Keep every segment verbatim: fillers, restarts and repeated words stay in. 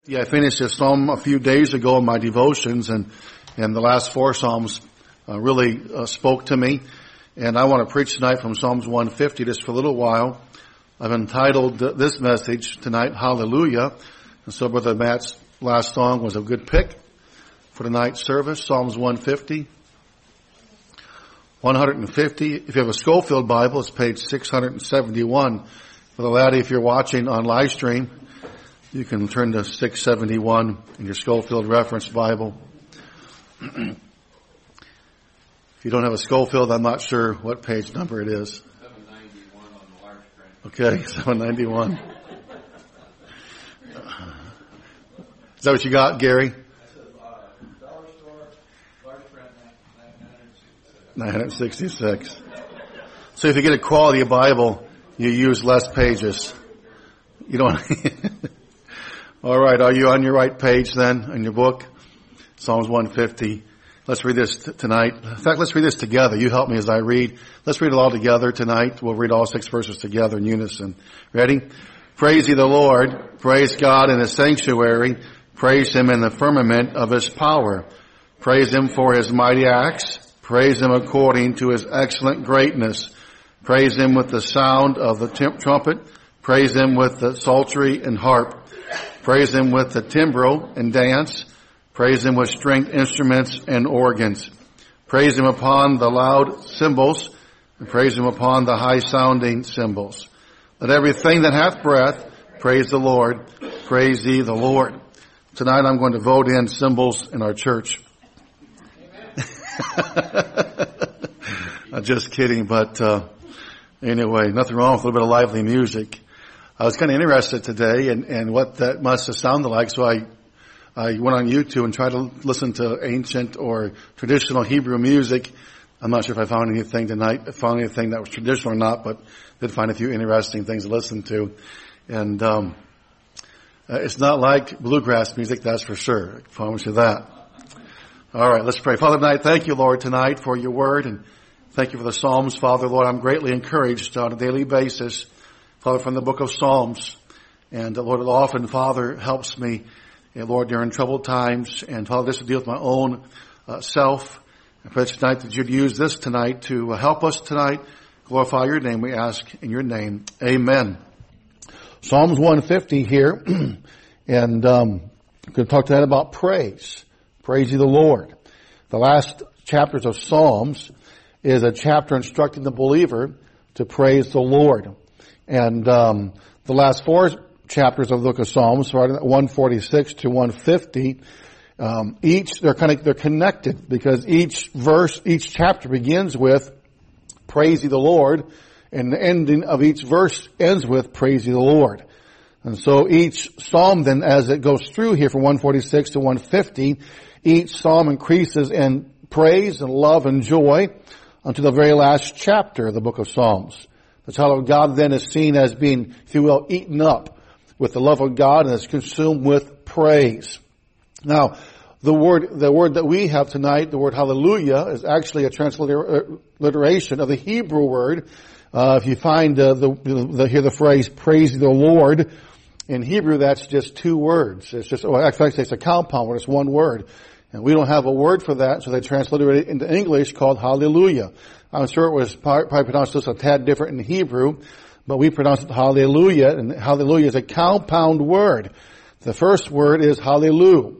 Yeah, I finished this psalm a few days ago in my devotions, and, and the last four psalms uh, really uh, spoke to me. And I want to preach tonight from Psalms one fifty just for a little while. I've entitled this message tonight, Hallelujah. And so Brother Matt's last song was a good pick for tonight's service, Psalms one fifty. one fifty. If you have a Schofield Bible, it's page six seventy-one. For the laddie, if you're watching on live stream, you can turn to six seventy-one in your Schofield Reference Bible. If you don't have a Schofield, I'm not sure what page number it is. seven ninety-one on the large print. Okay, seven ninety-one. Is that what you got, Gary? That says, uh, dollar store, large print, nine sixty-six. So if you get a quality Bible, you use less pages. You don't... All right, are you on your right page then in your book? Psalms one fifty. Let's read this t- tonight. In fact, let's read this together. You help me as I read. Let's read it all together tonight. We'll read all six verses together in unison. Ready? Praise ye the Lord. Praise God in his sanctuary. Praise him in the firmament of his power. Praise him for his mighty acts. Praise him according to his excellent greatness. Praise him with the sound of the t- trumpet. Praise him with the psaltery and harp. Praise him with the timbrel and dance. Praise him with stringed instruments and organs. Praise him upon the loud cymbals, and praise him upon the high-sounding cymbals. Let everything that hath breath praise the Lord. Praise ye the Lord. Tonight I'm going to vote in cymbals in our church. I'm just kidding, but uh, anyway, nothing wrong with a little bit of lively music. I was kind of interested today in, in what that must have sounded like, so I, I went on YouTube and tried to listen to ancient or traditional Hebrew music. I'm not sure if I found anything tonight, found anything that was traditional or not, but did find a few interesting things to listen to. And um, uh, it's not like bluegrass music, that's for sure. I promise you that. All right, let's pray. Father, tonight, thank you, Lord, tonight for your word, and thank you for the Psalms. Father, Lord, I'm greatly encouraged on a daily basis, Father, from the book of Psalms. And uh, Lord, it often, Father, helps me, uh, Lord, during troubled times. And Father, this to deal with my own uh, self. I pray tonight that you'd use this tonight to uh, help us tonight. Glorify your name, we ask in your name. Amen. Psalms one fifty here. and um, I'm going to talk tonight about praise. Praise ye the Lord. The last chapters of Psalms is a chapter instructing the believer to praise the Lord. And um, the last four chapters of the book of Psalms, starting at one forty-six to one fifty, um, each they're kind of they're connected because each verse, each chapter begins with "Praise ye the Lord," and the ending of each verse ends with "Praise ye the Lord." And so each psalm, then, as it goes through here from one forty-six to one fifty, each psalm increases in praise and love and joy unto the very last chapter of the book of Psalms. The child of God then is seen as being, if you will, eaten up with the love of God and is consumed with praise. Now, the word, the word that we have tonight, the word hallelujah, is actually a transliteration of the Hebrew word. Uh, if you find uh, the, the, hear the phrase, praise the Lord, in Hebrew that's just two words. It's just, well, actually it's a compound word, it's one word. And we don't have a word for that, so they translated it into English called hallelujah. I'm sure it was probably pronounced just a tad different in Hebrew, but we pronounce it hallelujah, and hallelujah is a compound word. The first word is hallelu,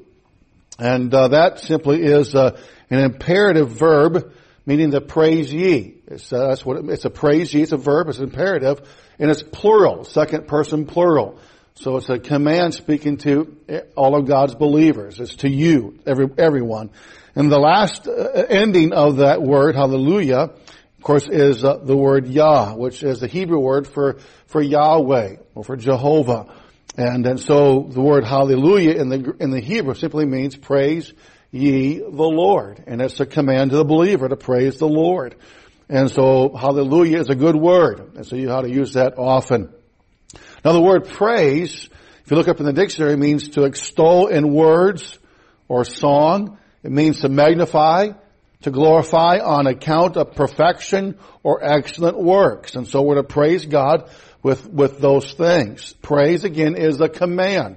and uh, that simply is uh, an imperative verb, meaning the praise ye. It's, uh, that's what it, it's a praise ye. It's a verb. It's imperative, and it's plural, second person plural. So it's a command speaking to all of God's believers. It's to you, every everyone. And the last uh, ending of that word, hallelujah, of course, is uh, the word Yah, which is the Hebrew word for, for Yahweh or for Jehovah. And, and so the word hallelujah in the, in the Hebrew simply means praise ye the Lord. And it's a command to the believer to praise the Lord. And so hallelujah is a good word. And so you ought to use that often. Now the word praise, if you look up in the dictionary, means to extol in words or song. It means to magnify, to glorify on account of perfection or excellent works. And so we're to praise God with, with those things. Praise, again, is a command.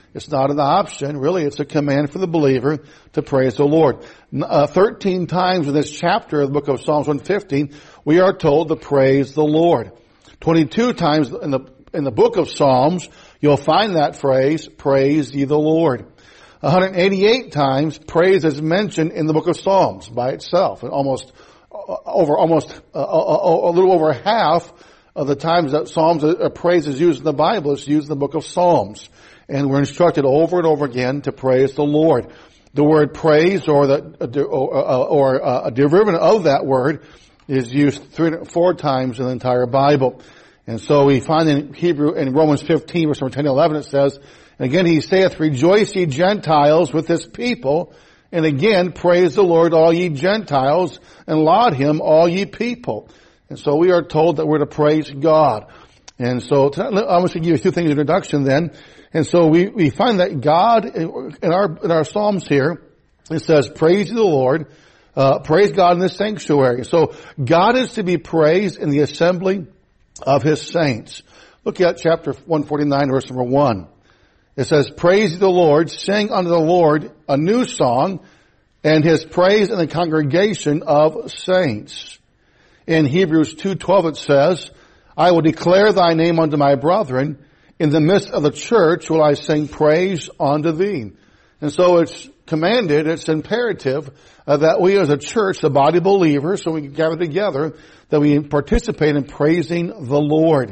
It's not an option. Really, it's a command for the believer to praise the Lord. Uh, Thirteen times in this chapter of the book of Psalms one fifteen, we are told to praise the Lord. Twenty-two times in the in the book of Psalms, you'll find that phrase, praise ye the Lord. one hundred eighty-eight times, praise is mentioned in the book of Psalms by itself. And almost uh, over almost uh, a, a little over half of the times that Psalms uh, praise is used in the Bible is used in the book of Psalms. And we're instructed over and over again to praise the Lord. The word praise, or the or, or uh, a derivative of that word, is used three, four times in the entire Bible. And so we find in Hebrew, in Romans fifteen, verse ten to eleven, it says, and again he saith, rejoice ye Gentiles with this people, and again praise the Lord all ye Gentiles, and laud him all ye people. And so we are told that we're to praise God. And so I'm going to give you a few things in introduction then. And so we, we find that God, in our, in our Psalms here, it says, praise the Lord, uh, praise God in the sanctuary. So God is to be praised in the assembly of His saints. Look at chapter one forty-nine, verse number one. It says, praise the Lord, sing unto the Lord a new song, and His praise in the congregation of saints. In Hebrews two twelve it says, I will declare thy name unto my brethren. In the midst of the church will I sing praise unto thee. And so it's commanded, it's imperative uh, that we as a church, the body of believers, so we can gather together, that we participate in praising the Lord.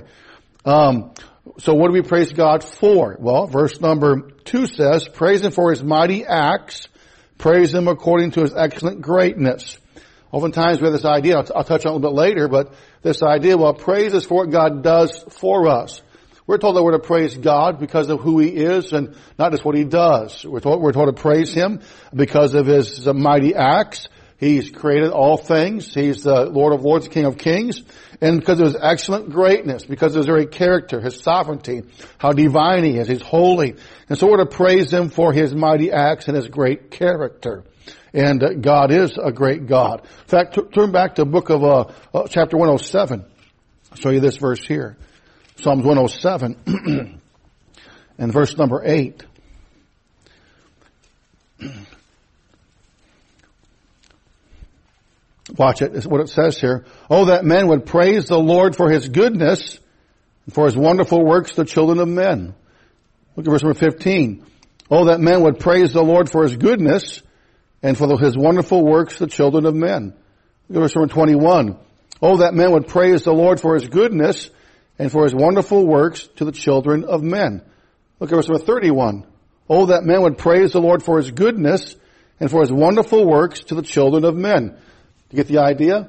Um, so what do we praise God for? Well, verse number two says, praise Him for His mighty acts, praise Him according to His excellent greatness. Oftentimes we have this idea, I'll, I'll touch on it a little bit later, but this idea, well, praise is for what God does for us. We're told that we're to praise God because of who He is and not just what He does. We're told, we're told to praise Him because of His mighty acts. He's created all things. He's the Lord of Lords, King of Kings. And because of His excellent greatness, because of His very character, His sovereignty, how divine He is. He's holy. And so we're to praise Him for His mighty acts and His great character. And uh, God is a great God. In fact, t- turn back to the book of uh, uh, chapter one oh seven. I'll show you this verse here. Psalms one oh seven and verse number eight. Watch it. It's what it says here. Oh, that men would praise the Lord for His goodness and for His wonderful works to the children of men. Look at verse number fifteen. Oh, that men would praise the Lord for His goodness and for the, His wonderful works to the children of men. Look at verse number twenty-one. Oh, that men would praise the Lord for His goodness and for His wonderful works to the children of men. Look at verse number thirty-one. Oh, that men would praise the Lord for His goodness and for His wonderful works to the children of men. You get the idea?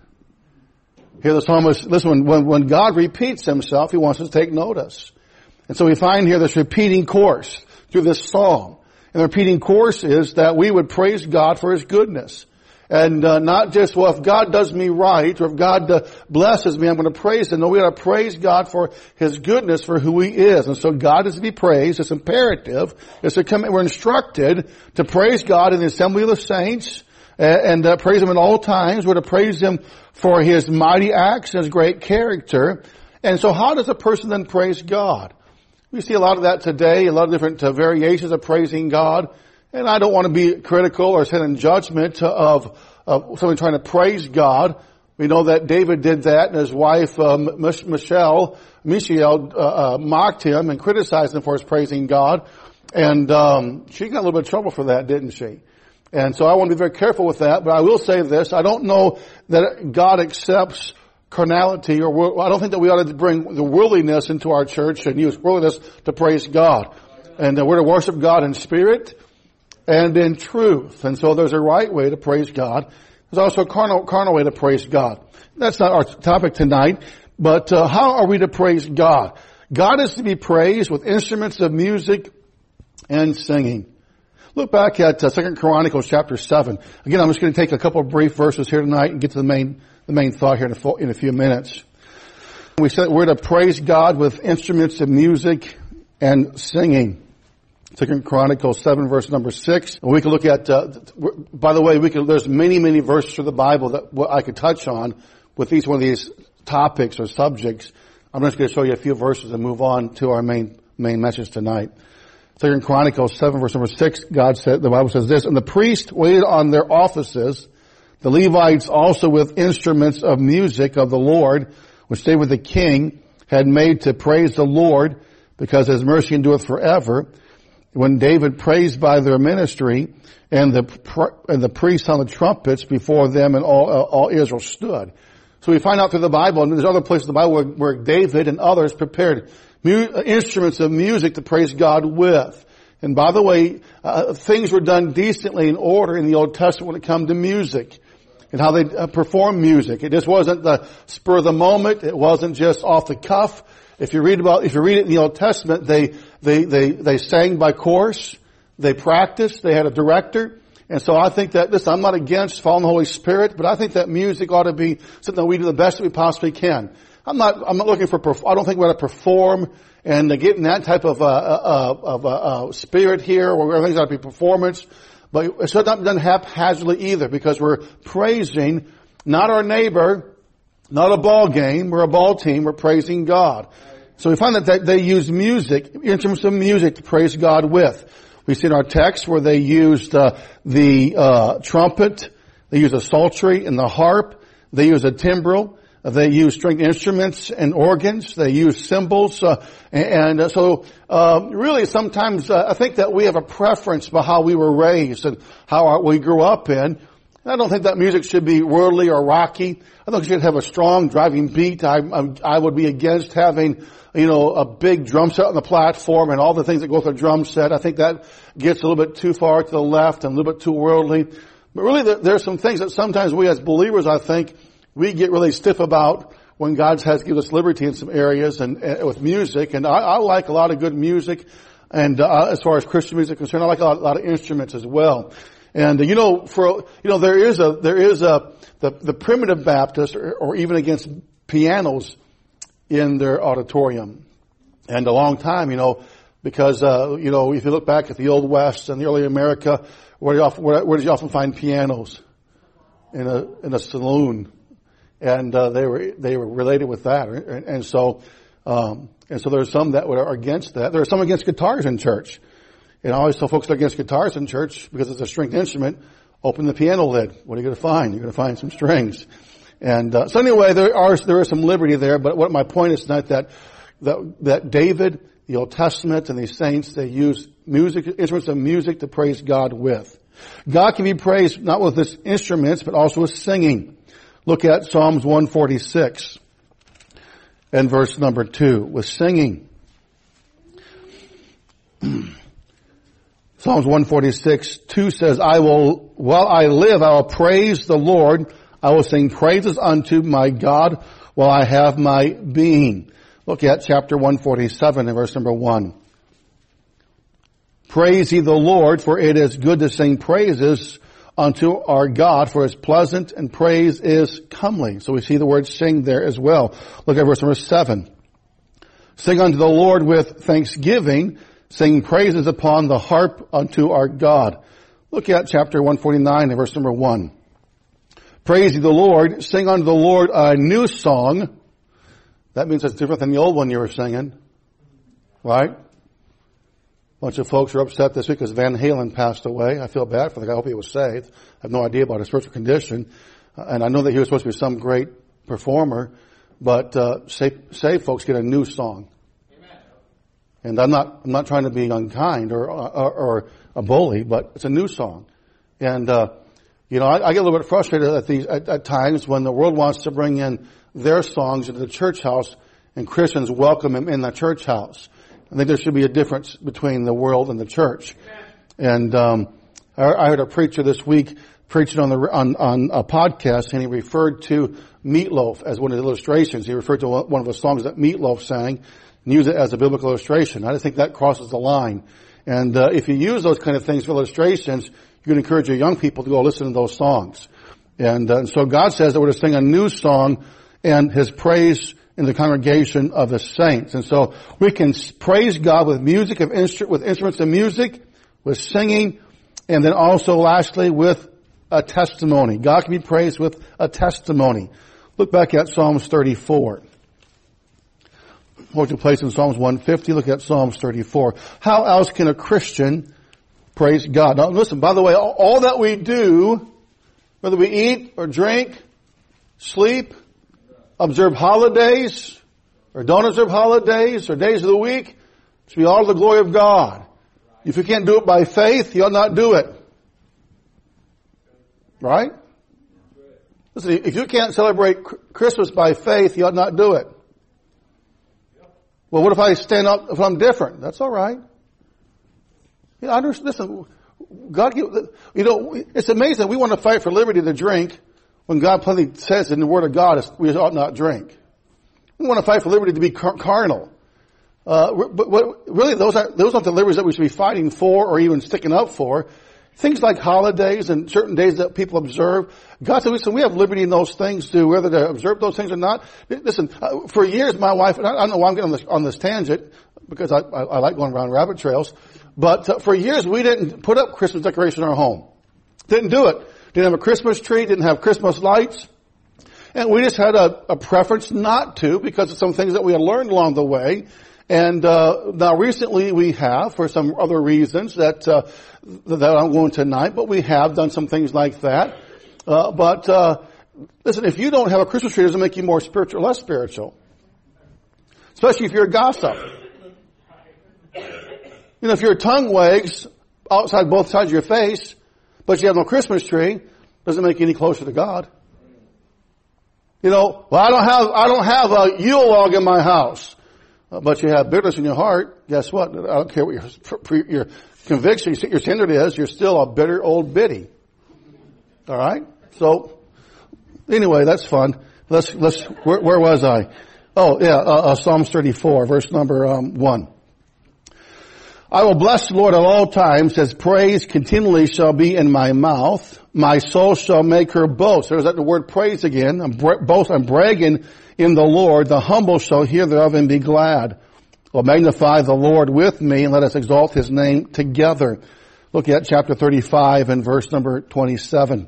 Here the psalmist, listen, when, when God repeats Himself, He wants us to take notice. And so we find here this repeating course through this psalm. And the repeating course is that we would praise God for His goodness. And uh, not just, well, if God does me right, or if God uh, blesses me, I'm going to praise Him. No, we got to praise God for His goodness, for who He is. And so God is to be praised. It's imperative. It's to come, we're instructed to praise God in the assembly of the saints, and, and uh, praise Him at all times. We're to praise Him for His mighty acts and His great character. And so how does a person then praise God? We see a lot of that today, a lot of different uh, variations of praising God. And I don't want to be critical or sit in judgment of, of someone trying to praise God. We know that David did that, and his wife, um, Michelle, Michelle uh, uh, mocked him and criticized him for his praising God. And um, she got a little bit of trouble for that, didn't she? And so I want to be very careful with that. But I will say this. I don't know that God accepts carnality, or I don't think that we ought to bring the worldliness into our church and use worldliness to praise God. And uh, we're to worship God in spirit and in truth. And so there's a right way to praise God. There's also a carnal, carnal way to praise God. That's not our topic tonight, but uh, how are we to praise God? God is to be praised with instruments of music and singing. Look back at uh, Second Chronicles chapter seven. Again, I'm just going to take a couple of brief verses here tonight and get to the main the main thought here in a, in a few minutes. We said we're to praise God with instruments of music and singing. Second Chronicles seven, verse number six. And we can look at, uh, by the way, we can, there's many, many verses of the Bible that I could touch on with each one of these topics or subjects. I'm just going to show you a few verses and move on to our main, main message tonight. Second Chronicles seven, verse number six, God said, the Bible says this, and the priests waited on their offices, the Levites also with instruments of music of the Lord, which David the king had made to praise the Lord, because his mercy endureth forever. When David praised by their ministry, and the and the priests on the trumpets before them, and all all Israel stood. So we find out through the Bible, and there's other places in the Bible where, where David and others prepared mu- instruments of music to praise God with. And by the way, uh, things were done decently in order in the Old Testament when it comes to music and how they uh, perform music. It just wasn't the spur of the moment. It wasn't just off the cuff. If you read about, if you read it in the Old Testament, they, they, they, they sang by chorus. They practiced. They had a director. And so I think that, listen, I'm not against following the Holy Spirit, but I think that music ought to be something that we do the best that we possibly can. I'm not, I'm not looking for, I don't think we ought to perform and get in that type of, uh, uh, of, uh, uh, spirit here where everything's got to be performance. But it should not be done haphazardly either, because we're praising not our neighbor, not a ball game. We're a ball team. We're praising God. So we find that they use music, instruments of music to praise God with. We see in our text where they used uh, the uh, trumpet, they used a psaltery and the harp, they used a timbrel, they use stringed instruments and organs. They use cymbals. Uh, and uh, so uh, really sometimes uh, I think that we have a preference about how we were raised and how our, we grew up in. And I don't think that music should be worldly or rocky. I think it should have a strong driving beat. I, I, I would be against having, you know, a big drum set on the platform and all the things that go with a drum set. I think that gets a little bit too far to the left and a little bit too worldly. But really there, there are some things that sometimes we as believers, I think, we get really stiff about when God has given us liberty in some areas and, and with music. And I, I like a lot of good music. And uh, as far as Christian music is concerned, I like a lot, a lot of instruments as well. And uh, you know, for you know, there is a there is a the, the primitive Baptist, or, or even against pianos in their auditorium. And a long time, you know, because uh, you know, if you look back at the Old West and the early America, where, you often, where, where did you often find pianos? In a in a saloon. And uh, they were they were related with that, and, and so um, and so there's some that are against that. There are some against guitars in church, and I always tell folks that are against guitars in church because it's a stringed instrument. Open the piano lid. What are you going to find? You're going to find some strings. And uh, so anyway, there are there is some liberty there. But what my point is not that that that David, the Old Testament, and these saints, they use music instruments of music to praise God with. God can be praised not with his instruments, but also with singing. Look at Psalms one forty-six and verse number two with singing. Psalms one forty-six, two says, I will, while I live, I will praise the Lord. I will sing praises unto my God while I have my being. Look at chapter one forty-seven and verse number one. Praise ye the Lord, for it is good to sing praises unto our God, for it's pleasant and praise is comely. So we see the word sing there as well. Look at verse number seven. Sing unto the Lord with thanksgiving, sing praises upon the harp unto our God. Look at chapter one forty-nine and verse number one. Praise ye the Lord, sing unto the Lord a new song. That means it's different than the old one you were singing. Right? A bunch of folks are upset this week because Van Halen passed away. I feel bad for the guy. I hope he was saved. I have no idea about his spiritual condition. Uh, and I know that he was supposed to be some great performer. But uh, saved, saved folks get a new song. Amen. And I'm not I'm not trying to be unkind or or, or a bully, but it's a new song. And, uh, you know, I, I get a little bit frustrated at these at, at times when the world wants to bring in their songs into the church house and Christians welcome them in the church house. I think there should be a difference between the world and the church. And um, I, I heard a preacher this week preaching on the on, on a podcast, and he referred to Meatloaf as one of the illustrations. He referred to one of the songs that Meatloaf sang and used it as a biblical illustration. I just think that crosses the line. And uh, if you use those kind of things for illustrations, you can encourage your young people to go listen to those songs. And, uh, and so God says that we're to sing a new song and his praise in the congregation of the saints. And so we can praise God with music, of instru- with instruments of music, with singing, and then also lastly with a testimony. God can be praised with a testimony. Look back at Psalms thirty-four. holding place in Psalms one fifty. Look at Psalms thirty-four. How else can a Christian praise God? Now listen, by the way, all, all that we do, whether we eat or drink, sleep, observe holidays, or don't observe holidays, or days of the week, to be all to the glory of God. If you can't do it by faith, you ought not do it. Right? Listen, if you can't celebrate Christmas by faith, you ought not do it. Well, what if I stand up if I'm different? That's all right. You know, I understand, listen, God, you know, it's amazing. We want to fight for liberty to drink when God plainly says in the Word of God we ought not drink. We want to fight for liberty to be car- carnal. Uh, but what, really, those aren't, those aren't the liberties that we should be fighting for or even sticking up for. Things like holidays and certain days that people observe. God said, listen, we have liberty in those things too, whether to observe those things or not. Listen, uh, for years my wife, and I, I don't know why I'm getting on this, on this tangent, because I, I, I like going around rabbit trails, but uh, for years we didn't put up Christmas decorations in our home. Didn't do it. Didn't have a Christmas tree, didn't have Christmas lights. And we just had a, a preference not to because of some things that we had learned along the way. And uh now recently we have, for some other reasons that uh that I won't go into tonight, but we have done some things like that. Uh But uh listen, if you don't have a Christmas tree, it doesn't make you more spiritual or less spiritual. Especially if you're a gossip. You know, if your tongue wags outside both sides of your face, but you have no Christmas tree, doesn't make you any closer to God. You know, well, I don't have, I don't have a Yule log in my house, uh, but you have bitterness in your heart. Guess what? I don't care what your, your conviction, your standard is, you're still a bitter old biddy. All right? So, anyway, that's fun. Let's, let's, where, where was I? Oh, yeah, uh, uh, Psalms thirty-four, verse number, um, one. I will bless the Lord at all times. His praise continually shall be in my mouth. My soul shall make her boast. There's that the word praise again. I'm bra- boast. I'm bragging in the Lord. The humble shall hear thereof and be glad. Well, magnify the Lord with me and let us exalt his name together. Look at chapter thirty-five and verse number twenty-seven.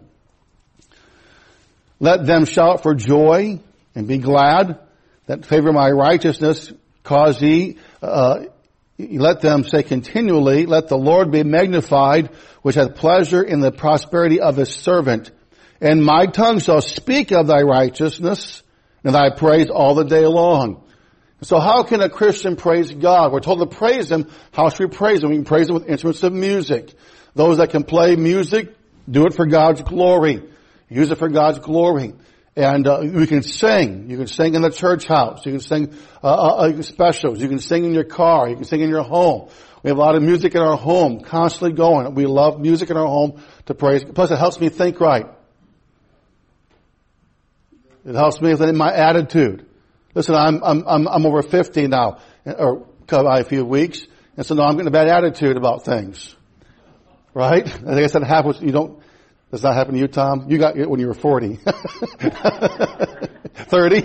Let them shout for joy and be glad that favor my righteousness. Cause ye, uh, let them say continually, let the Lord be magnified, which hath pleasure in the prosperity of his servant. And my tongue shall speak of thy righteousness and thy praise all the day long. So how can a Christian praise God? We're told to praise him. How should we praise him? We can praise him with instruments of music. Those that can play music, do it for God's glory. Use it for God's glory. And uh, we can sing. You can sing in the church house. You can sing uh, uh, specials. You can sing in your car. You can sing in your home. We have a lot of music in our home, constantly going. We love music in our home to praise. Plus, it helps me think right. It helps me in my attitude. Listen, I'm I'm I'm, I'm over fifty now, or by a few weeks, and so now I'm getting a bad attitude about things. Right? I guess that happens. You don't. Does that happen to you, Tom? You got it when you were forty. thirty.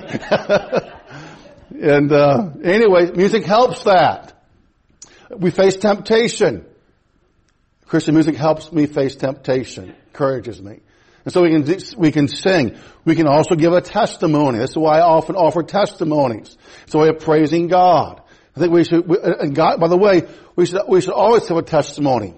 And, uh, anyway, music helps that. We face temptation. Christian music helps me face temptation. Encourages me. And so we can, we can sing. We can also give a testimony. This is why I often offer testimonies. It's a way of praising God. I think we should, we, and God, by the way, we should, we should always have a testimony.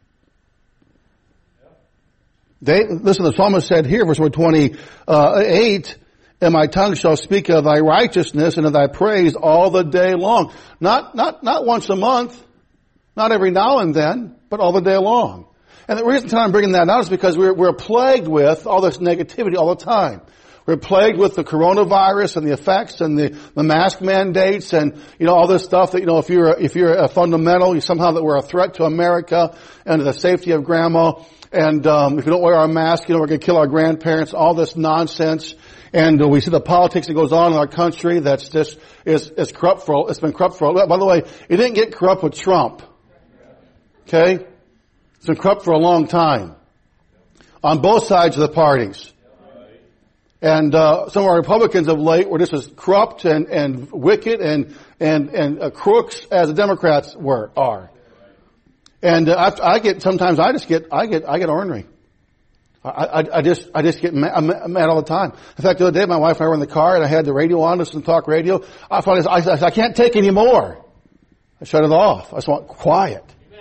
They, listen, the psalmist said here, verse twenty-eight, and my tongue shall speak of thy righteousness and of thy praise all the day long. Not, not, not once a month, not every now and then, but all the day long. And the reason I'm bringing that out is because we're, we're plagued with all this negativity all the time. We're plagued with the coronavirus and the effects and the, the mask mandates and, you know, all this stuff that, you know, if you're, if you're a fundamental, you somehow that we're a threat to America and to the safety of grandma. And, um, if we don't wear our mask, you know, we're going to kill our grandparents, all this nonsense. And uh, we see the politics that goes on in our country that's just, is, is corrupt for, it's been corrupt for, by the way, it didn't get corrupt with Trump. Okay? It's been corrupt for a long time. On both sides of the parties. And, uh, some of our Republicans of late were just as corrupt and, and wicked and, and, and uh, crooks as the Democrats were, are. And uh, I get, sometimes I just get, I get, I get ornery. I, I, I just, I just get mad, I'm mad all the time. In fact, the other day, my wife and I were in the car and I had the radio on, listening to talk radio. I finally, I said, I can't take any more. I shut it off. I just want quiet.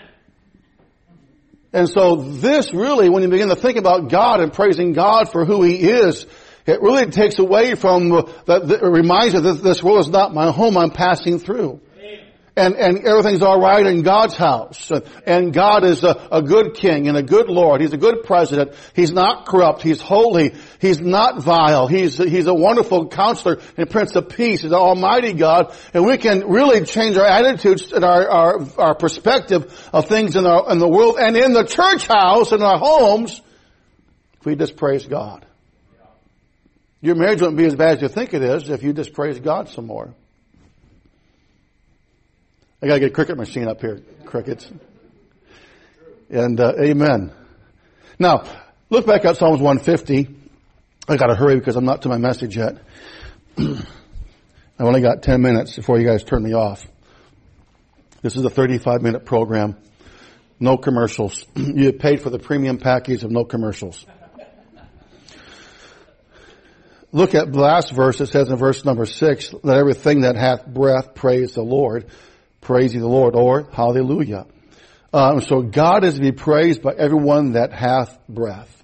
And so this really, when you begin to think about God and praising God for who He is, it really takes away from that. It reminds you that this world is not my home. I'm passing through. And, and everything's all right in God's house. And God is a, a good king and a good Lord. He's a good president. He's not corrupt. He's holy. He's not vile. He's, he's a wonderful counselor and Prince of Peace. He's an almighty God. And we can really change our attitudes and our, our, our perspective of things in, our, in the world and in the church house and our homes if we just praise God. Your marriage wouldn't be as bad as you think it is if you just praise God some more. I gotta get a cricket machine up here. Crickets. And, uh, amen. Now, look back at Psalms one fifty. I gotta hurry because I'm not to my message yet. I've only got ten minutes before you guys turn me off. This is a thirty-five minute program. No commercials. You paid for the premium package of no commercials. Look at the last verse. It says in verse number six, let everything that hath breath praise the Lord. Praise ye the Lord, or hallelujah. Um, so God is to be praised by everyone that hath breath.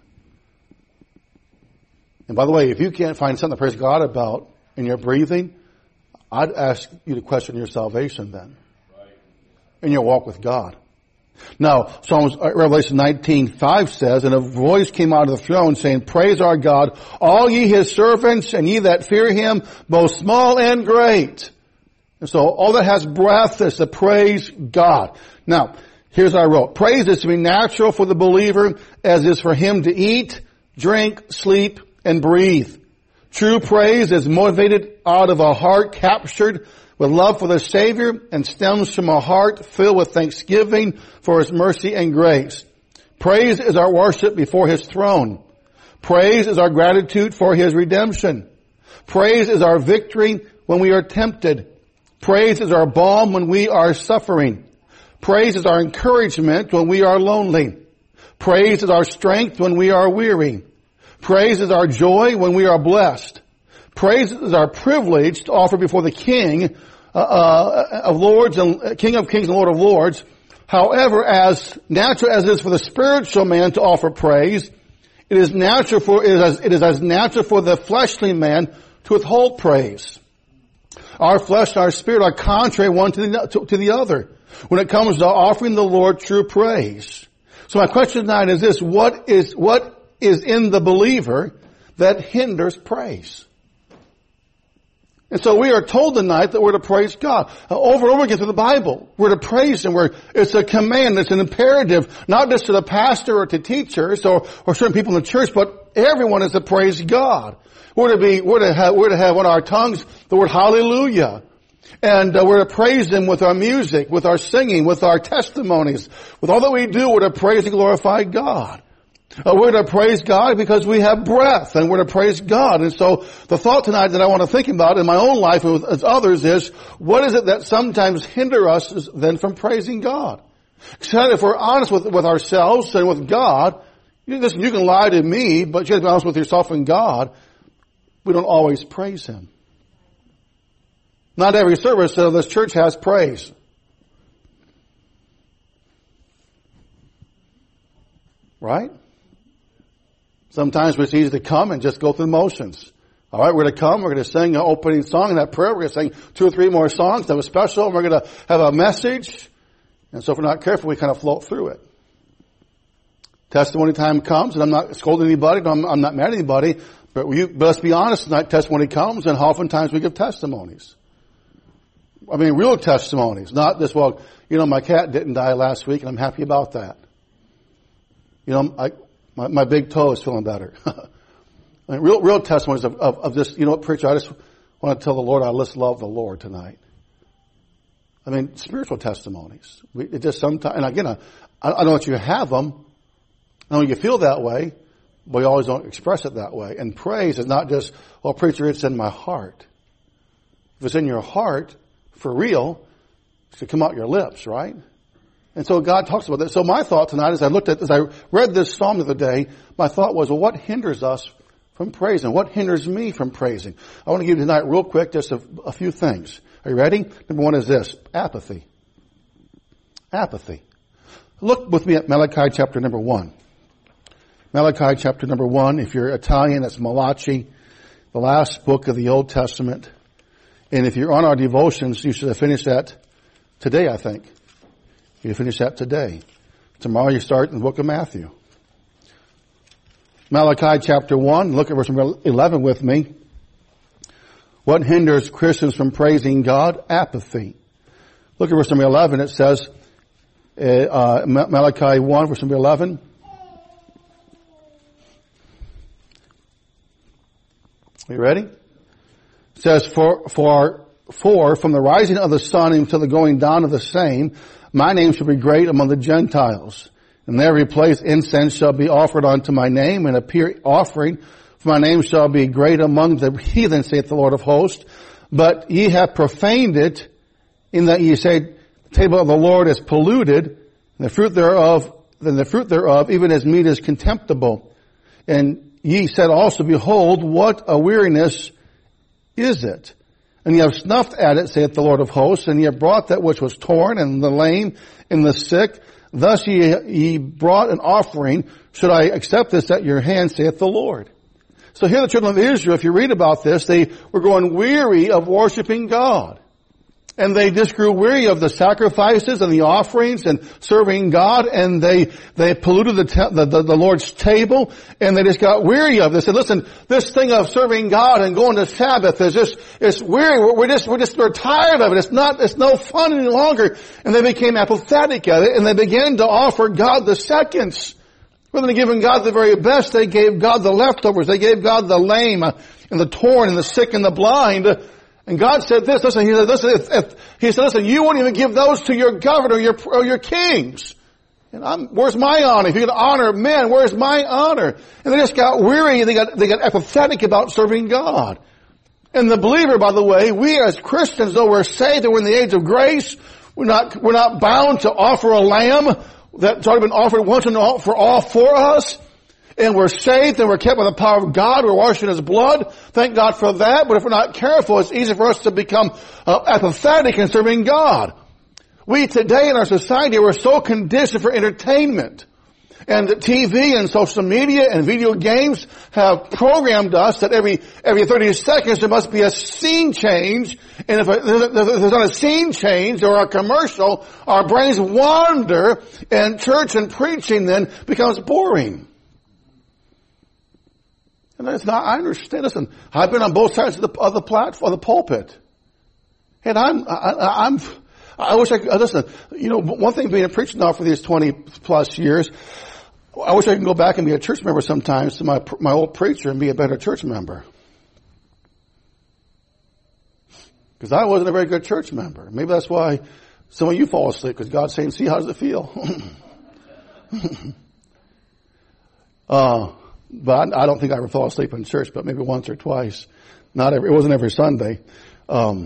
And by the way, if you can't find something to praise God about in your breathing, I'd ask you to question your salvation then. In your walk with God. Now, Psalms, Revelation nineteen five says, and a voice came out of the throne saying, praise our God, all ye His servants, and ye that fear Him, both small and great. And so all that has breath is to praise God. Now, here's what I wrote. Praise is to be natural for the believer as is for him to eat, drink, sleep, and breathe. True praise is motivated out of a heart captured with love for the Savior and stems from a heart filled with thanksgiving for His mercy and grace. Praise is our worship before His throne. Praise is our gratitude for His redemption. Praise is our victory when we are tempted. Praise is our balm when we are suffering. Praise is our encouragement when we are lonely. Praise is our strength when we are weary. Praise is our joy when we are blessed. Praise is our privilege to offer before the King uh, uh, of Lords and King of Kings and Lord of Lords. However, as natural as it is for the spiritual man to offer praise, it is natural for it is as, it is as natural for the fleshly man to withhold praise. Our flesh and our spirit are contrary one to the, to, to the other when it comes to offering the Lord true praise. So my question tonight is this: what is what is in the believer that hinders praise? And so we are told tonight that we're to praise God. Uh, over and over again through the Bible, we're to praise Him. We're, it's a command, it's an imperative, not just to the pastor or to teachers or, or certain people in the church, but everyone is to praise God. We're to be, we're to have, we're to have on our tongues the word hallelujah. And uh, we're to praise Him with our music, with our singing, with our testimonies. With all that we do, we're to praise and glorify God. Uh, we're to praise God because we have breath, and we're to praise God. And so the thought tonight that I want to think about in my own life and with others is, what is it that sometimes hinder us then from praising God? Because if we're honest with, with ourselves and with God, you, listen, you can lie to me, but you have to be honest with yourself and God. We don't always praise Him. Not every service of this church has praise. Right? Sometimes it's easy to come and just go through the motions. All right, we're going to come, we're going to sing an opening song in that prayer, we're going to sing two or three more songs that was special, and we're going to have a message. And so if we're not careful, we kind of float through it. Testimony time comes, and I'm not scolding anybody, I'm, I'm not mad at anybody, but, we, but let's be honest, tonight testimony comes, and oftentimes we give testimonies. I mean, real testimonies, not this, well, you know, my cat didn't die last week, and I'm happy about that. You know, I, my, my big toe is feeling better. I mean, real, real testimonies of, of, of this, you know what, preacher, I just want to tell the Lord I just love the Lord tonight. I mean, spiritual testimonies. We, it just sometimes, and again, I, I know that you have them. I know you feel that way, but you always don't express it that way. And praise is not just, well, preacher, it's in my heart. If it's in your heart, for real, it should come out your lips, right? And so God talks about that. So my thought tonight, as I looked at, as I read this psalm the other day, my thought was, well, what hinders us from praising? What hinders me from praising? I want to give you tonight real quick just a, a few things. Are you ready? Number one is this, apathy. Apathy. Look with me at Malachi chapter number one. Malachi chapter number one. If you're Italian, it's Malachi, the last book of the Old Testament. And if you're on our devotions, you should have finished that today, I think. You finish that today. Tomorrow you start in the book of Matthew. Malachi chapter one, look at verse eleven with me. What hinders Christians from praising God? Apathy. Look at verse number eleven. It says, uh, Malachi one, verse number eleven. Are you ready? It says, for, for, for from the rising of the sun until the going down of the same, my name shall be great among the Gentiles. In every place incense shall be offered unto my name, and a pure offering, for my name shall be great among the heathen, saith the Lord of hosts. But ye have profaned it, in that ye say, the table of the Lord is polluted, and the fruit thereof, then the fruit thereof, even as meat is contemptible. And ye said also, behold, what a weariness is it? And ye have snuffed at it, saith the Lord of hosts, and ye have brought that which was torn, and the lame, and the sick. Thus ye, ye brought an offering. Should I accept this at your hand, saith the Lord? So here the children of Israel, if you read about this, they were growing weary of worshiping God. And they just grew weary of the sacrifices and the offerings and serving God, and they they polluted the, te- the, the the Lord's table, and they just got weary of this. And listen, this thing of serving God and going to Sabbath is just it's weary. We're, we're just we're just we're tired of it. It's not it's no fun any longer. And they became apathetic at it, and they began to offer God the seconds. Rather than giving God the very best, they gave God the leftovers. They gave God the lame and the torn and the sick and the blind. And God said this, listen, He said, listen, if, if, He said, listen, you won't even give those to your governor, your, or your kings. And I'm, where's my honor? If you're going to honor men, where's my honor? And they just got weary, they got, they got apathetic about serving God. And the believer, by the way, we as Christians, though we're saved and we're in the age of grace, we're not, we're not bound to offer a lamb that's already been offered once and all for all for us. And we're saved and we're kept by the power of God. We're washed in His blood. Thank God for that. But if we're not careful, it's easy for us to become uh, apathetic in serving God. We today in our society, we're so conditioned for entertainment. And T V and social media and video games have programmed us that every every thirty seconds there must be a scene change. And if, a, if there's not a scene change or a commercial, our brains wander, and church and preaching then becomes boring. And it's not, I understand. Listen, I've been on both sides of the, of the platform, of the pulpit. And I'm, I, I'm, I wish I could, listen, you know, one thing being a preacher now for these twenty plus years, I wish I could go back and be a church member sometimes to my, my old preacher and be a better church member. Because I wasn't a very good church member. Maybe that's why some of you fall asleep, because God's saying, see, how does it feel? uh, But I don't think I ever fell asleep in church, but maybe once or twice. Not every, it wasn't every Sunday. Um,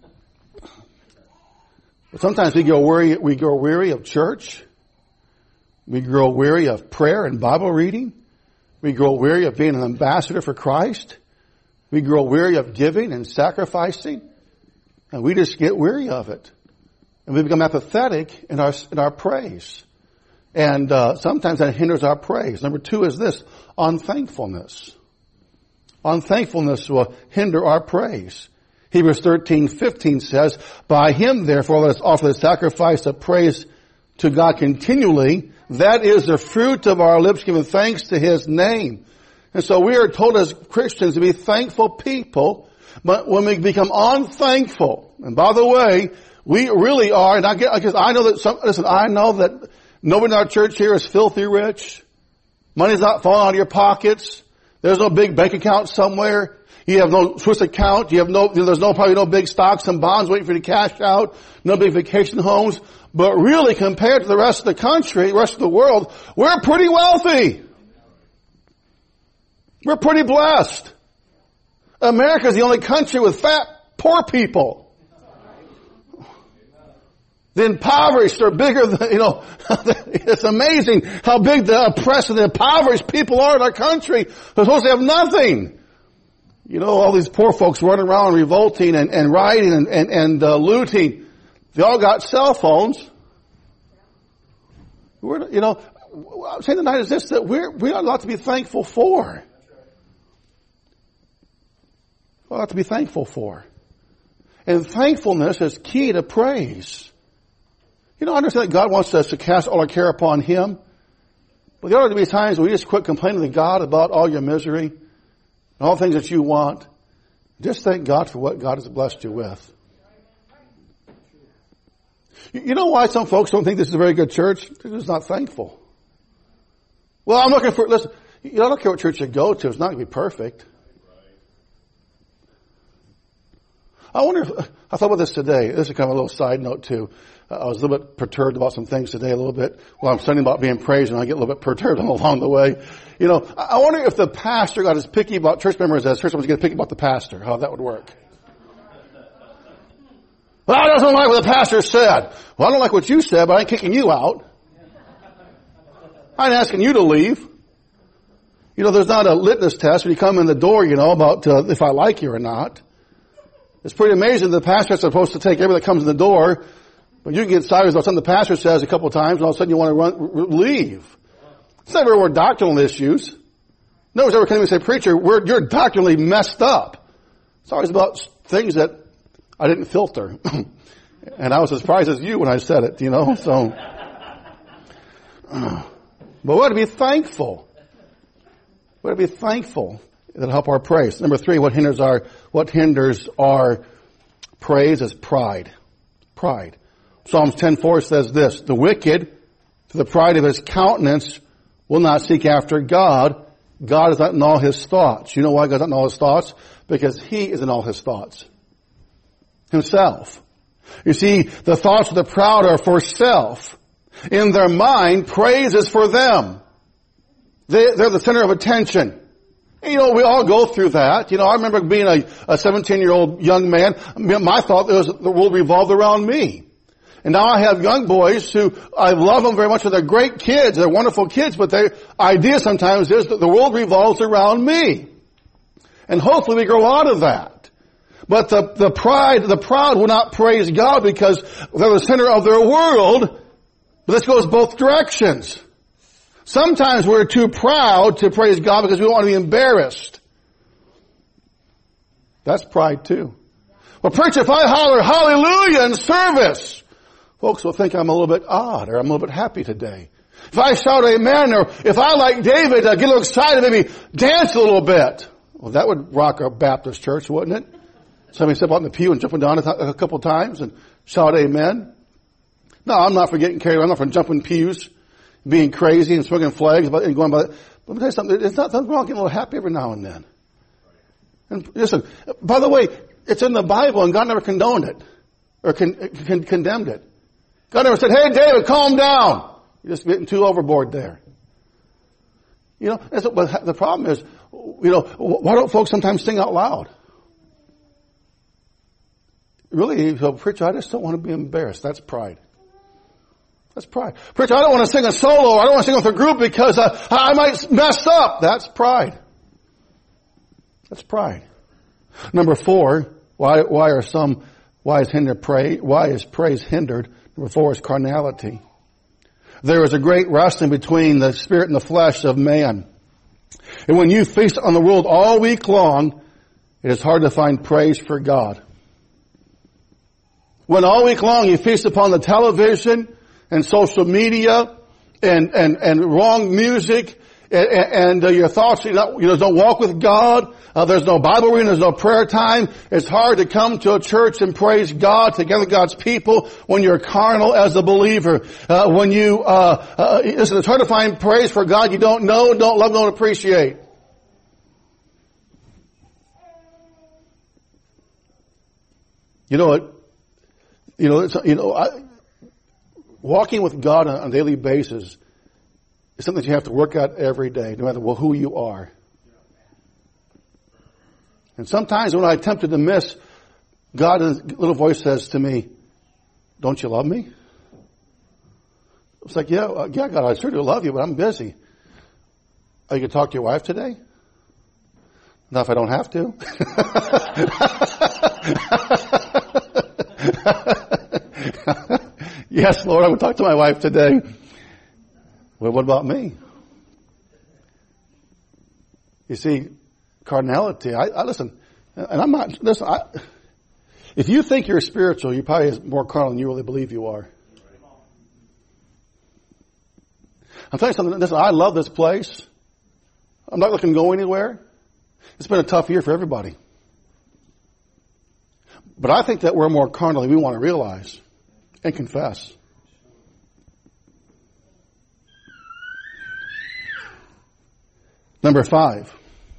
but sometimes we grow weary, we grow weary of church. We grow weary of prayer and Bible reading. We grow weary of being an ambassador for Christ. We grow weary of giving and sacrificing. And we just get weary of it. And we become apathetic in our, in our praise. And uh, sometimes that hinders our praise. Number two is this, unthankfulness. Unthankfulness will hinder our praise. Hebrews thirteen fifteen says, by Him therefore let us offer the sacrifice of praise to God continually. That is the fruit of our lips giving thanks to His name. And so we are told as Christians to be thankful people. But when we become unthankful, and by the way, we really are, and I get, because I know that some, listen, I know that nobody in our church here is filthy rich. Money's not falling out of your pockets. There's no big bank account somewhere. You have no Swiss account. You have no, there's no, probably no big stocks and bonds waiting for you to cash out. No big vacation homes. But really, compared to the rest of the country, the rest of the world, we're pretty wealthy. We're pretty blessed. America's the only country with fat, poor people. The impoverished are bigger than, you know, it's amazing how big the oppressed and the impoverished people are in our country. They're supposed to have nothing. You know, all these poor folks running around revolting and, and rioting and, and, and uh, looting. They all got cell phones. We're, you know, I'm saying tonight is this, that we're, we got a lot to be thankful for. A lot to be thankful for. And thankfulness is key to praise. You know, I understand that God wants us to cast all our care upon Him. But there ought to be times when you just quit complaining to God about all your misery and all the things that you want. Just thank God for what God has blessed you with. You know why some folks don't think this is a very good church? They're just not thankful. Well, I'm looking for, listen, you know, I don't care what church you go to. It's not going to be perfect. I wonder if, I thought about this today. This is kind of a little side note too. Uh, I was a little bit perturbed about some things today a little bit. Well, I'm studying about being praised and I get a little bit perturbed along the way. You know, I wonder if the pastor got as picky about church members as church members get picky about the pastor, how that would work. Well, I don't like what the pastor said. Well, I don't like what you said, but I ain't kicking you out. I ain't asking you to leave. You know, there's not a litmus test when you come in the door, you know, about uh, if I like you or not. It's pretty amazing the pastor's supposed to take everybody that comes in the door, but you can get sideways about something the pastor says a couple of times, and all of a sudden you want to run, r- leave. It's never were doctrinal issues. No one's ever come to me and say, preacher, we're, you're doctrinally messed up. It's always about things that I didn't filter. And I was as surprised as you when I said it, you know, so. But we ought to be thankful. We ought to be thankful. That'll help our praise. Number three, what hinders our, what hinders our praise is pride. Pride. Psalms ten four says this, the wicked, to the pride of his countenance, will not seek after God. God is not in all his thoughts. You know why God's not in all his thoughts? Because he is in all his thoughts. Himself. You see, the thoughts of the proud are for self. In their mind, praise is for them. They, they're the center of attention. You know, we all go through that. You know, I remember being a, a seventeen-year-old young man. My thought was the world revolved around me. And now I have young boys who, I love them very much. They're great kids. They're wonderful kids. But their idea sometimes is that the world revolves around me. And hopefully we grow out of that. But the, the pride, the proud will not praise God because they're the center of their world. But this goes both directions. Sometimes we're too proud to praise God because we don't want to be embarrassed. That's pride too. Well, preacher, if I holler hallelujah in service, folks will think I'm a little bit odd or I'm a little bit happy today. If I shout amen, or if I, like David, uh, get a little excited, maybe dance a little bit. Well, that would rock our Baptist church, wouldn't it? Somebody step out in the pew and jumping down a, th- a couple times and shout amen. No, I'm not for getting carried away. I'm not for jumping pews, being crazy and swinging flags and going by. But let me tell you something. It's not something wrong getting a little happy every now and then. And listen, by the way, it's in the Bible and God never condoned it or con- con- condemned it. God never said, hey, David, calm down. You're just getting too overboard there. You know, that's what, the problem is, you know, why don't folks sometimes sing out loud? Really, so, preacher, I just don't want to be embarrassed. That's pride. That's pride. Preacher, I don't want to sing a solo. I don't want to sing with a group because uh, I might mess up. That's pride. That's pride. Number four, why why are some why is hinder praise? Why is praise hindered? Number four is carnality. There is a great wrestling between the spirit and the flesh of man. And when you feast on the world all week long, it is hard to find praise for God. When all week long you feast upon the television and social media and, and, and wrong music and, and uh, your thoughts, you know, you know, don't walk with God. Uh, there's no Bible reading. There's no prayer time. It's hard to come to a church and praise God together with God's people when you're carnal as a believer. Uh, when you, uh, uh, listen, it's hard to find praise for God you don't know, don't love, don't appreciate. You know what? You know, it's, you know, I, walking with God on a daily basis is something that you have to work at every day, no matter well, who you are. And sometimes when I'm tempted to miss, God, in a little voice says to me, don't you love me? It's like, yeah, uh, yeah, God, I sure do love you, but I'm busy. Are you going to talk to your wife today? Not if I don't have to. Yes, Lord, I would talk to my wife today. Well, what about me? You see, carnality, I, I listen, and I'm not, listen, I, if you think you're spiritual, you're probably more carnal than you really believe you are. I'm telling you something, listen, I love this place. I'm not looking to go anywhere. It's been a tough year for everybody. But I think that we're more carnal than we want to realize and confess. Number five.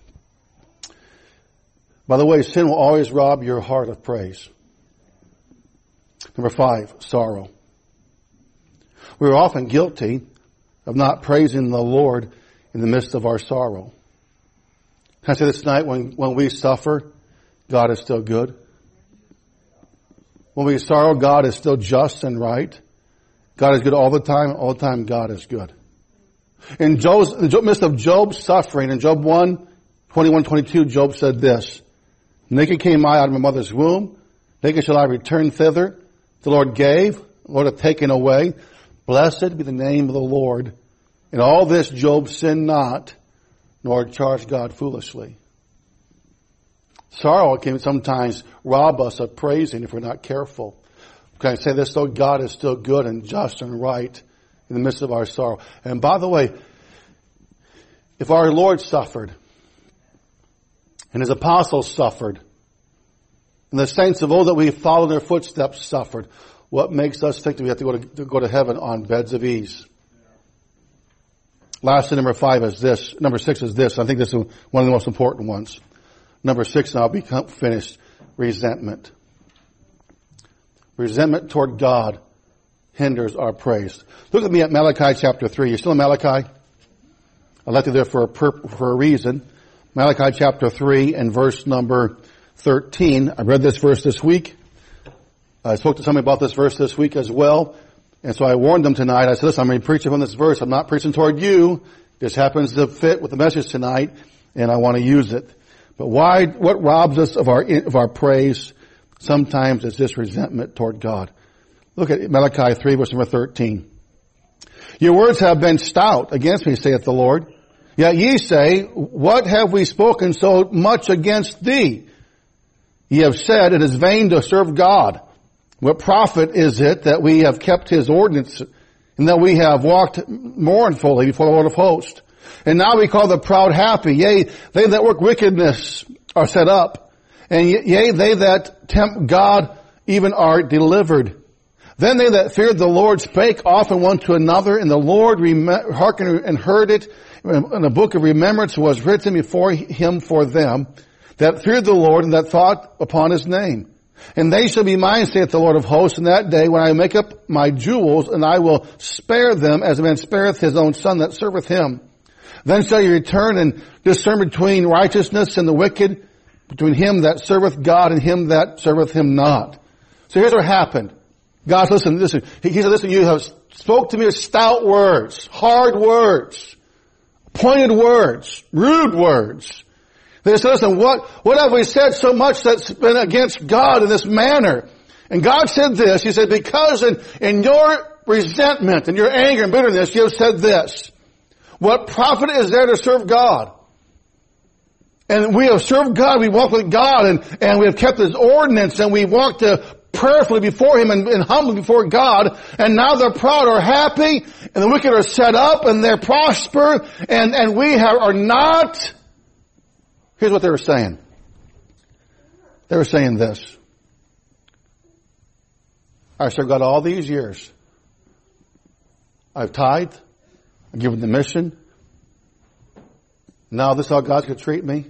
By the way, sin will always rob your heart of praise. Number five, sorrow. We are often guilty of not praising the Lord in the midst of our sorrow. Can I say this tonight? When, when we suffer, God is still good. When we sorrow, God is still just and right. God is good all the time. All the time, God is good. In, Job's, in the midst of Job's suffering, in Job one, twenty-one, twenty-two, Job said this, naked came I out of my mother's womb. Naked shall I return thither. The Lord gave, the Lord hath taken away. Blessed be the name of the Lord. In all this Job sinned not, nor charged God foolishly. Sorrow can sometimes rob us of praising if we're not careful. Can I say this though? God is still good and just and right in the midst of our sorrow. And by the way, if our Lord suffered, and His apostles suffered, and the saints of old that we followed in their footsteps suffered, what makes us think that we have to go to, to go to heaven on beds of ease? Lastly, number five is this. Number six is this. I think this is one of the most important ones. Number six, and I'll be finished. Resentment. Resentment toward God hinders our praise. Look at me at Malachi chapter three. You're still in Malachi? I left you there for a, pur- for a reason. Malachi chapter three and verse number thirteen. I read this verse this week. I spoke to somebody about this verse this week as well. And so I warned them tonight. I said, listen, I'm going to preach from this verse. I'm not preaching toward you. This happens to fit with the message tonight, and I want to use it. But why, what robs us of our, of our praise sometimes is this resentment toward God. Look at Malachi three, verse number thirteen. Your words have been stout against me, saith the Lord. Yet ye say, what have we spoken so much against thee? Ye have said, it is vain to serve God. What profit is it that we have kept His ordinance, and that we have walked mournfully before the Lord of hosts? And now we call the proud happy. Yea, they that work wickedness are set up. And yea, they that tempt God even are delivered. Then they that feared the Lord spake often one to another, and the Lord rem- hearkened and heard it. And a book of remembrance was written before Him for them that feared the Lord and that thought upon His name. And they shall be mine, saith the Lord of hosts, in that day when I make up my jewels, and I will spare them as a man spareth his own son that serveth him. Then shall you return and discern between righteousness and the wicked, between him that serveth God and him that serveth Him not. So here's what happened. God, listen, listen. He said, listen, you have spoke to me with stout words, hard words, pointed words, rude words. They said, listen, what, what have we said so much that's been against God in this manner? And God said this, He said, because in, in your resentment and your anger and bitterness, you have said this. What profit is there to serve God? And we have served God, we walk with God, and, and we have kept His ordinance, and we walked uh, prayerfully before Him and, and humbly before God, and now the proud are happy, and the wicked are set up, and they're prosper, and, and we have, are not. Here's what they were saying. They were saying this. I served God all these years. I've tithed. I've given the mission. Now this is how God's going to treat me?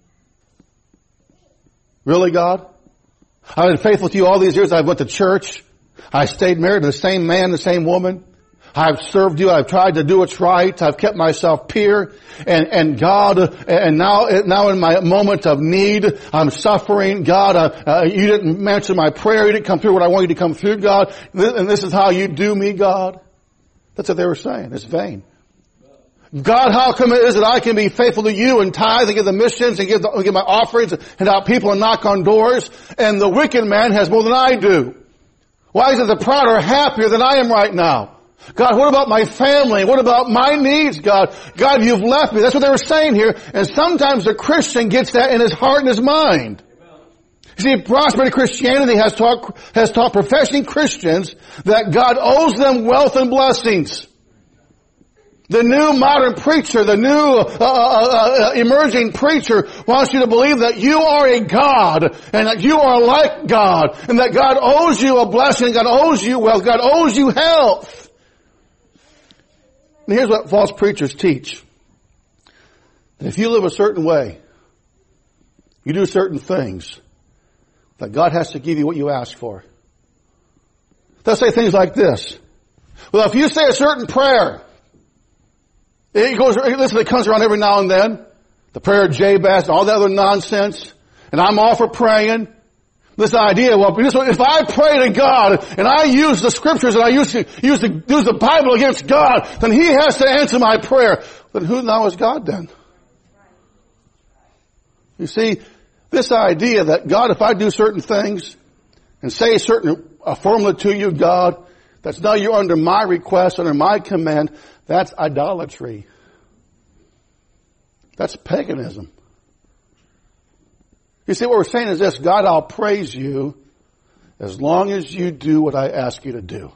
Really, God? I've been faithful to you all these years. I've went to church. I stayed married to the same man, the same woman. I've served you. I've tried to do what's right. I've kept myself pure. And, and God, and now, now in my moment of need, I'm suffering. God, uh, uh, you didn't answer my prayer. You didn't come through what I want you to come through, God. And this is how you do me, God. That's what they were saying. It's vain. God, how come it is that I can be faithful to you and tithe and give the missions and give, the, give my offerings and out people and knock on doors, and the wicked man has more than I do? Why is it the proud are happier than I am right now? God, what about my family? What about my needs, God? God, you've left me. That's what they were saying here. And sometimes the Christian gets that in his heart and his mind. You see, prosperity Christianity has taught, has taught professing Christians that God owes them wealth and blessings. The new modern preacher, the new uh, uh, uh, emerging preacher wants you to believe that you are a God and that you are like God and that God owes you a blessing, God owes you wealth, God owes you health. And here's what false preachers teach. That if you live a certain way, you do certain things, that God has to give you what you ask for. They'll say things like this. Well, if you say a certain prayer, it goes, listen, it comes around every now and then. The prayer of Jabez and all that other nonsense. And I'm all for praying. This idea, well, if I pray to God and I use the scriptures and I use, to, use, the, use the Bible against God, then He has to answer my prayer. Then who now is God then? You see, this idea that God, if I do certain things and say a certain a formula to you, God, that's now you're under my request, under my command, that's idolatry. That's paganism. You see, what we're saying is this: God, I'll praise you as long as you do what I ask you to do.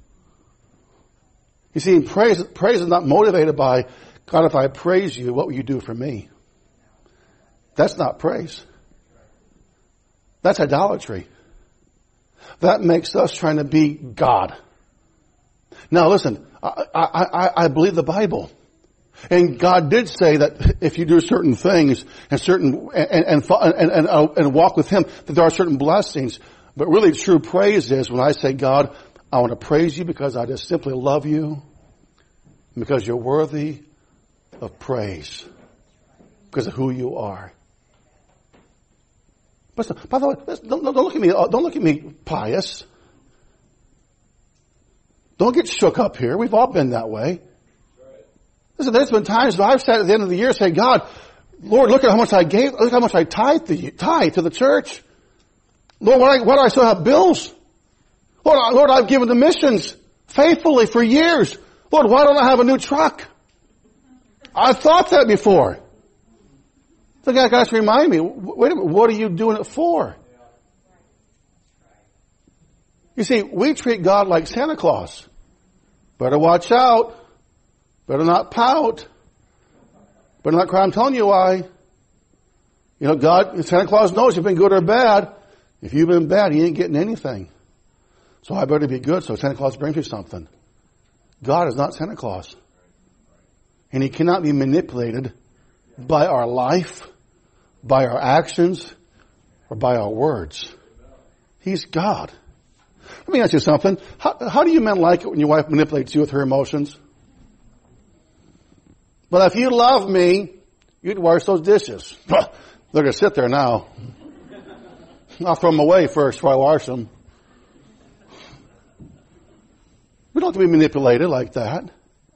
You see, praise, praise is not motivated by, God, if I praise you, what will you do for me? That's not praise. That's idolatry. That makes us trying to be God. Now listen, I, I, I believe the Bible. And God did say that if you do certain things and certain, and, and, and, and, and walk with Him, that there are certain blessings. But really true praise is when I say, God, I want to praise you because I just simply love you, because you're worthy of praise, because of who you are. But by the way, don't, don't look at me, don't look at me pious. Don't get shook up here. We've all been that way. Listen, there's been times where I've sat at the end of the year saying, God, Lord, look at how much I gave, look how much I tithe to you, tithe to the church. Lord, why, why do I still have bills? Lord, I, Lord, I've given to missions faithfully for years. Lord, why don't I have a new truck? I've thought that before. The guy has to remind me, wait a minute, what are you doing it for? You see, we treat God like Santa Claus. Better watch out. Better not pout. Better not cry. I'm telling you why. You know, God, Santa Claus knows you've been good or bad. If you've been bad, He ain't getting anything. So I better be good so Santa Claus brings me something. God is not Santa Claus. And He cannot be manipulated by our life, by our actions, or by our words. He's God. Let me ask you something. How, how do you men like it when your wife manipulates you with her emotions? But if you love me, you'd wash those dishes. They're going to sit there now. I'll throw them away first before I wash them. We don't have to be manipulated like that.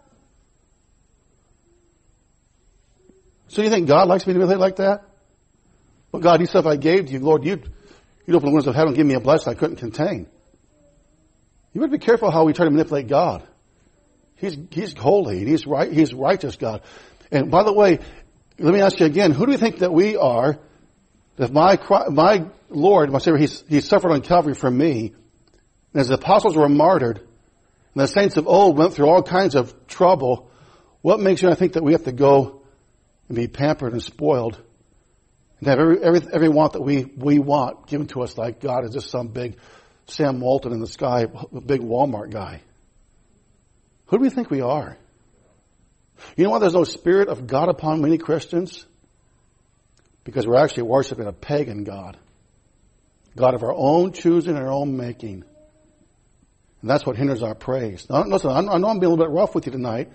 So you think God likes me to be manipulated like that? Well, God, these stuff I gave to you, Lord, you'd, you'd open the windows of heaven and give me a blessing I couldn't contain. You better be careful how we try to manipulate God. He's, he's holy. He's right. He's righteous God. And by the way, let me ask you again, who do you think that we are? If my, my Lord, my Savior, he's, he suffered on Calvary for me, and as the apostles were martyred, and the saints of old went through all kinds of trouble, what makes you think that we have to go and be pampered and spoiled and have every, every, every want that we, we want given to us like God is just some big Sam Walton in the sky, a big Walmart guy? Who do we think we are? You know why there's no Spirit of God upon many Christians? Because we're actually worshiping a pagan God. God of our own choosing and our own making. And that's what hinders our praise. Now, listen, I know I'm being a little bit rough with you tonight.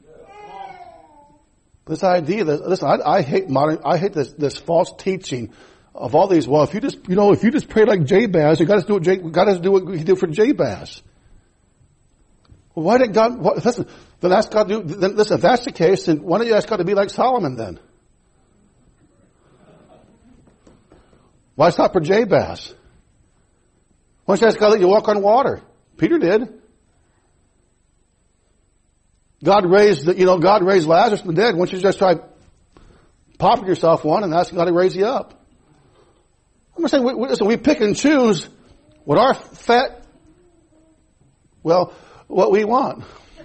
This idea that, listen, I, I hate modern, I hate this, this false teaching of all these, well, if you just, you know, if you just pray like Jabez, you got to do what Jay, got to do what he did for Jabez. Well, why did God, what, listen, then ask God to do, then, listen, if that's the case, then why don't you ask God to be like Solomon then? Why stop for Jabez? Why don't you ask God to let you walk on water? Peter did. God raised, the, you know, God raised Lazarus from the dead. Why don't you just try popping yourself one and asking God to raise you up? I'm just saying, we, we, listen, we pick and choose what our fat, well, what we want.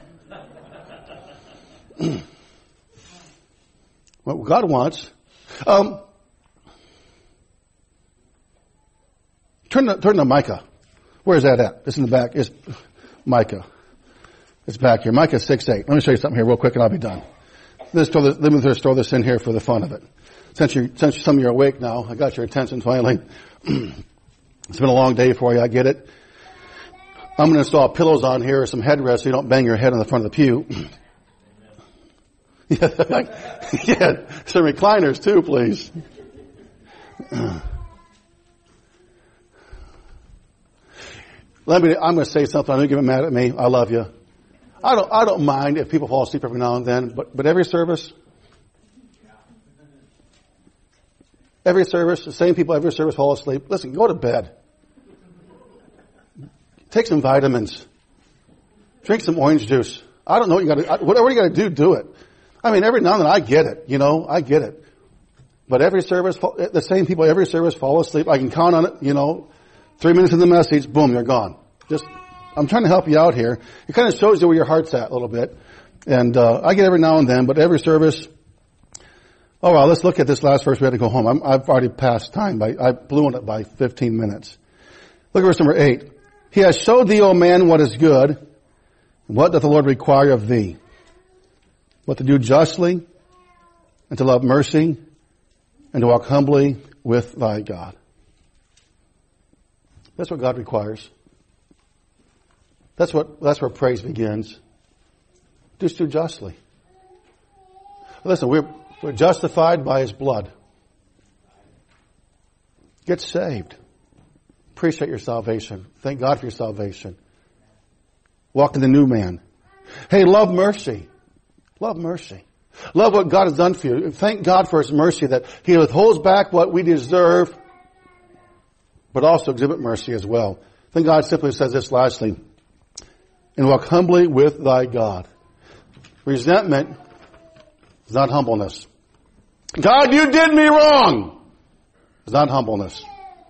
What God wants. Um, turn to, turn to Micah. Where is that at? It's in the back. It's Micah. It's back here. Micah six eight. Let me show you something here real quick and I'll be done. Let's throw this, let me just throw this in here for the fun of it. Since you, since some of you are awake now, I got your attention finally. It's been a long day for you. I get it. I'm going to install pillows on here, some headrests so you don't bang your head on the front of the pew. Yeah, some recliners too, please. Let me, I'm going to say something. I don't get mad at me. I love you. I don't, I don't mind if people fall asleep every now and then, but, but every service, every service, the same people every service fall asleep. Listen, go to bed. Take some vitamins. Drink some orange juice. I don't know what you got to, whatever you got to do, do it. I mean, every now and then I get it, you know, I get it. But every service, the same people every service fall asleep. I can count on it, you know, three minutes in the message, boom, you're gone. Just, I'm trying to help you out here. It kind of shows you where your heart's at a little bit. And, uh, I get every now and then, but every service, oh well, let's look at this last verse. We had to go home. I'm, I've already passed time by, I blew on it by fifteen minutes. Look at verse number eight. He has showed thee, O man, what is good. What doth the Lord require of thee? What to do justly, and to love mercy, and to walk humbly with thy God. That's what God requires. That's what, that's where praise begins. Just do justly. Listen, we're, we're justified by His blood. Get saved. Appreciate your salvation. Thank God for your salvation. Walk in the new man. Hey, love mercy. Love mercy. Love what God has done for you. Thank God for His mercy that He withholds back what we deserve, but also exhibit mercy as well. Then God simply says this lastly, and walk humbly with thy God. Resentment is not humbleness. God, you did me wrong. It's not humbleness.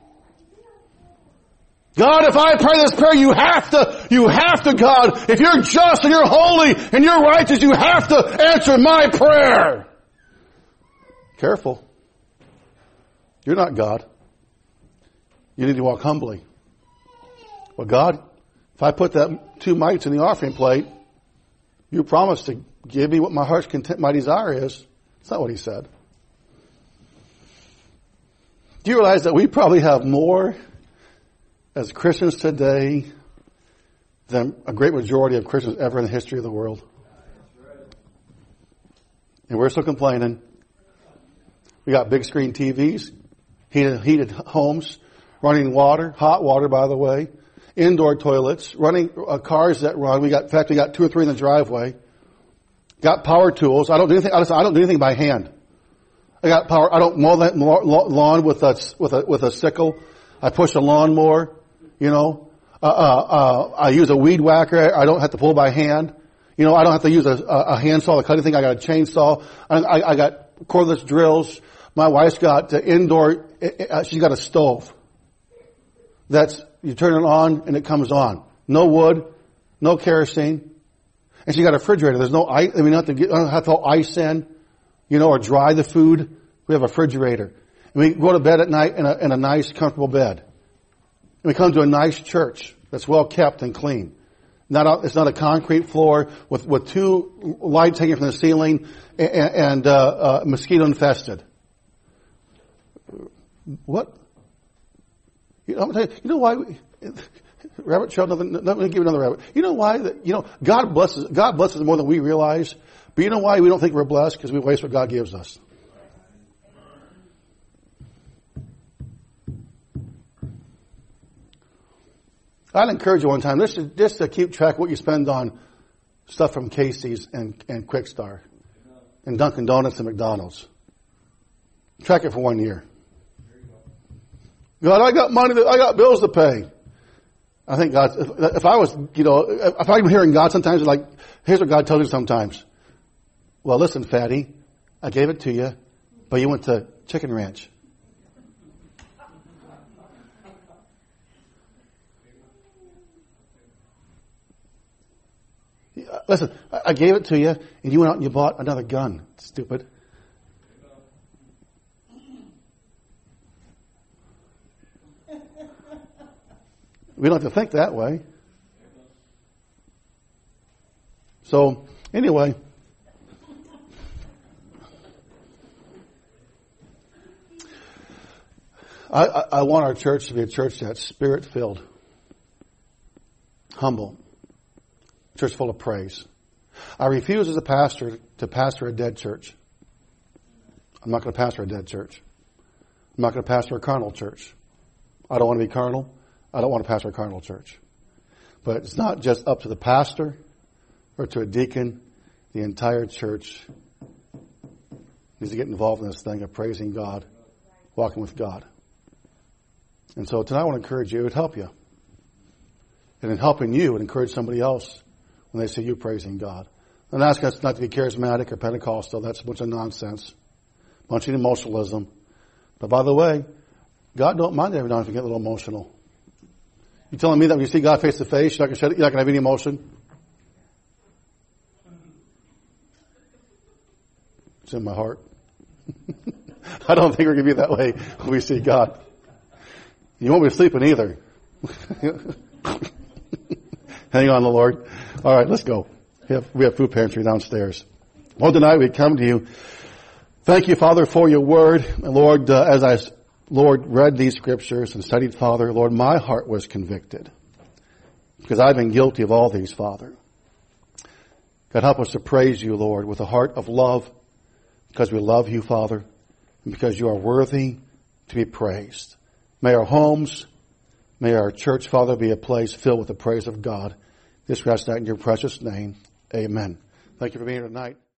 God, if I pray this prayer, you have to, you have to, God, if you're just and you're holy and you're righteous, you have to answer my prayer. Careful. You're not God. You need to walk humbly. Well, God, if I put that two mites in the offering plate, you promised to give me what my heart's content, my desire is. That's not what He said. Do you realize that we probably have more as Christians today than a great majority of Christians ever in the history of the world? And we're still complaining. We got big screen T Vs, heated, heated homes, running water, hot water, by the way, indoor toilets, running uh, cars that run. We got, in fact, we got two or three in the driveway. Got power tools. I don't do anything. I don't do anything by hand. I got power. I don't mow that lawn with a with a with a sickle. I push a lawnmower. You know, uh, uh, uh, I use a weed whacker. I don't have to pull by hand. You know, I don't have to use a, a handsaw to cut anything. I got a chainsaw. I, I, I got cordless drills. My wife's got uh, indoor. Uh, she's got a stove. That's, you turn it on and it comes on. No wood, no kerosene. And she got a refrigerator. There's no ice. I mean, you don't have to, get, don't have to throw ice in, you know, or dry the food. We have a refrigerator. And we go to bed at night in a, in a nice, comfortable bed. And we come to a nice church that's well kept and clean. Not a, it's not a concrete floor with, with two lights hanging from the ceiling and, and uh, uh, mosquito infested. What? You know, you know why? We, rabbit trail. Nothing. Let me give you another rabbit. You know why? That, you know, God blesses. God blesses more than we realize. But you know why we don't think we're blessed? Because we waste what God gives us. I'd encourage you one time just to, just to keep track of what you spend on stuff from Casey's and, and Quick Star and Dunkin' Donuts and McDonald's. Track it for one year. God, I got money, to, I got bills to pay. I think God, if, if I was, you know, if I'm hearing God sometimes, like, here's what God tells you sometimes. Well, listen, fatty, I gave it to you, but you went to Chicken Ranch. Listen, I gave it to you, and you went out and you bought another gun. Stupid. We don't have to think that way. So, anyway. I, I, I want our church to be a church that's spirit-filled, humble, church full of praise. I refuse as a pastor to pastor a dead church. I'm not going to pastor a dead church. I'm not going to pastor a carnal church. I don't want to be carnal. I don't want to pastor a carnal church. But it's not just up to the pastor or to a deacon. The entire church needs to get involved in this thing of praising God, walking with God. And so tonight I want to encourage you. It would help you. And in helping you, it would encourage somebody else when they see you praising God. I'm not asking us not to be charismatic or Pentecostal. That's a bunch of nonsense. A bunch of emotionalism. But by the way, God don't mind every now and then if you get a little emotional. You telling me that when you see God face to face, you're not going to have any emotion? It's in my heart. I don't think we're going to be that way when we see God. You won't be sleeping either. Hang on, the Lord. All right, let's go. We have, we have food pantry downstairs. Well, tonight we come to you. Thank you, Father, for your word. And Lord, uh, as I, Lord, read these scriptures and studied, Father, Lord, my heart was convicted. Because I've been guilty of all these, Father. God, help us to praise you, Lord, with a heart of love. Because we love you, Father. And because you are worthy to be praised. May our homes, may our church, Father, be a place filled with the praise of God. This we ask that in your precious name. Amen. Thank you for being here tonight.